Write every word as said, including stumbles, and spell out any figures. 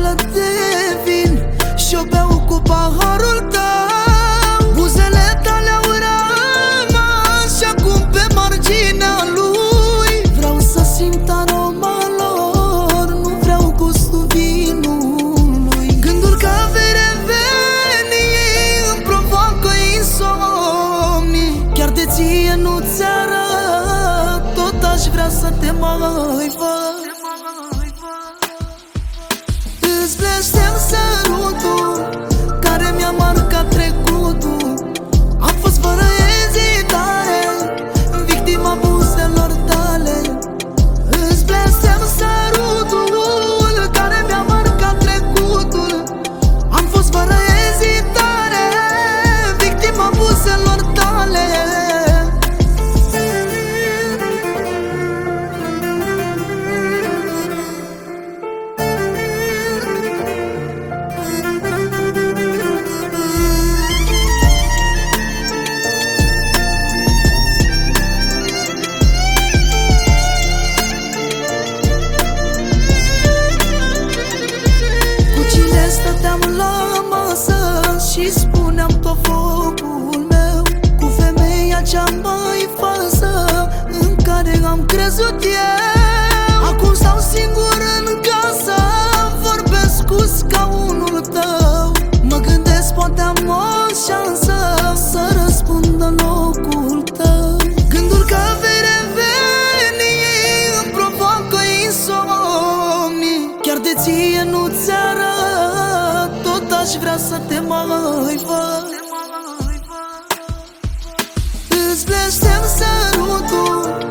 să devin și-o beau cu paharul tău. Buzele tale au rămas și acum pe marginea lui. Vreau să simt aroma lor, nu vreau gustul vinului. Gândul că vei reveni îmi provoacă insomnii. Chiar de ție nu-ți arăt, tot aș vrea să te mai văd. Îți blestem sărutul care mi-a marcat trecutul. Am fost fără ezitare victima buzelor tale. Îți blestem sărutul care mi-a marcat trecutul. Am fost fără ezitare victima buzelor tale. Stăteam la masă și spuneam tot focul meu cu femeia cea mai falsă în care am crezut eu. Acum stau singur în casă, vorbesc cu scaunul tău. Mă gândesc, poate am o șansă să răspund în locul tău. Gândul că vei reveni îmi provoacă insomnii. Chiar de ție nu-ți arăt, tot aș vrea să te mai văd. Îți blestem sărutul